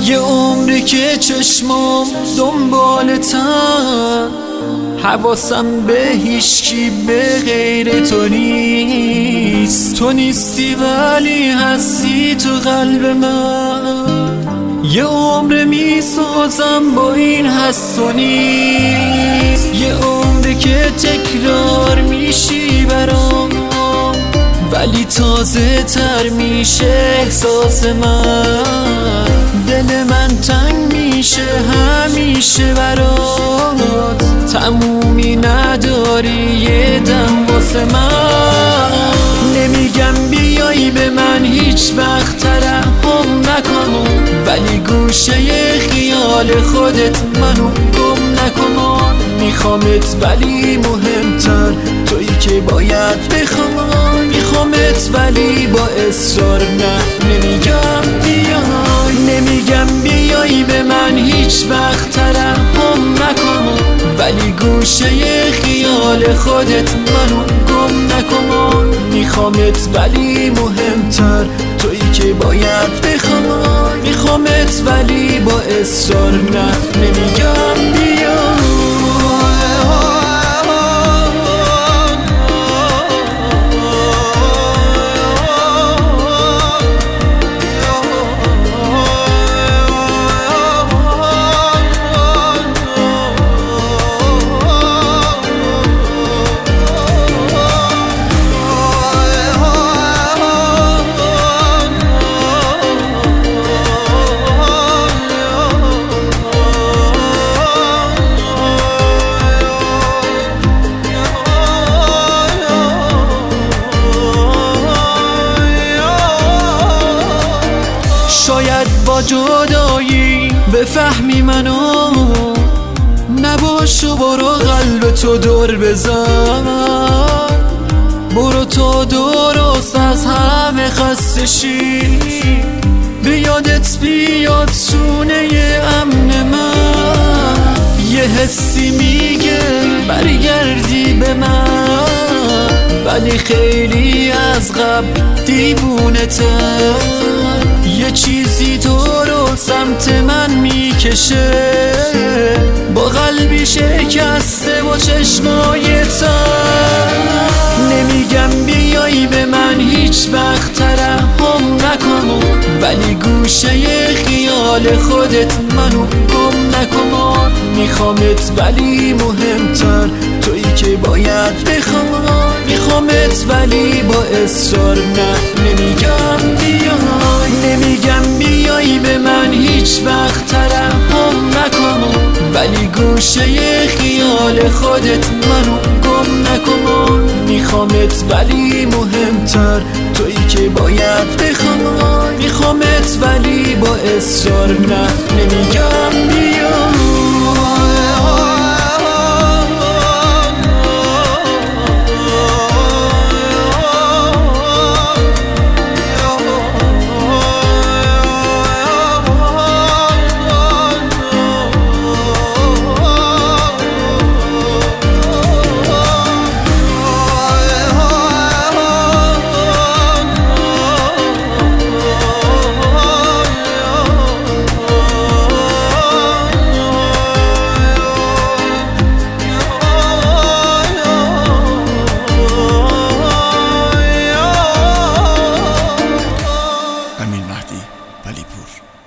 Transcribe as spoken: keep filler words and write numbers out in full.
یه عمری که چشمام دنبالتن، حواسم به هیچکی به غیر تو نیست. تو نیستی ولی هستی تو قلب من. یه عمر می سازم با این هست و نیست. یه عمر که تکرار میشی برام، ولی تازه تر میشه احساس من. دل من تنگ میشه همیشه برات، تمومی نداری یه دم واسه من. نمیگم بیایی به من هیچ وقت ترحم نکنم، ولی گوشه خیال خودت منو گم نکن. میخوامت ولی مهمتر تویی که باید بخوام. میخوامت ولی با اصرار نه نمیگم بیای. نمیگم بیایی به من هیچ وقت ترحم نکنم، ولی گوشه خیال خودت منو گم نکن. میخوامت ولی مهمتر تویی که باید بخوام. میخوامت ولی با اصرار نه نمیگم بیای. شاید با جدایی بفهمی منو، نباش و برو قلب تو دور بزن. برو تو درست از همه خسته شی، به یادت بیاد سونه امن من. یه حسی میگه برگردی به من، ولی خیلی از قبل دیوونتم. یه چیزی تو رو سمت من میکشه، با قلبی شکسته و چشمای تر. نمیگم بیایی به من هیچ وقت ترحم نکنم، ولی گوشه خیال خودت منو گم نکن. میخوامت ولی مهمتر تویی که باید بخوام. میخوامت ولی با اصرار نه نمیگم بیای. نمیگم بیایی به من هیچ وقت ترحم نکنم، ولی گوشه خیال خودت منو گم نکن. میخوامت ولی مهمتر تویی که باید بخوام. میخوامت ولی با اصرار نه نمیگم بیای. امین مهدی ولیپور.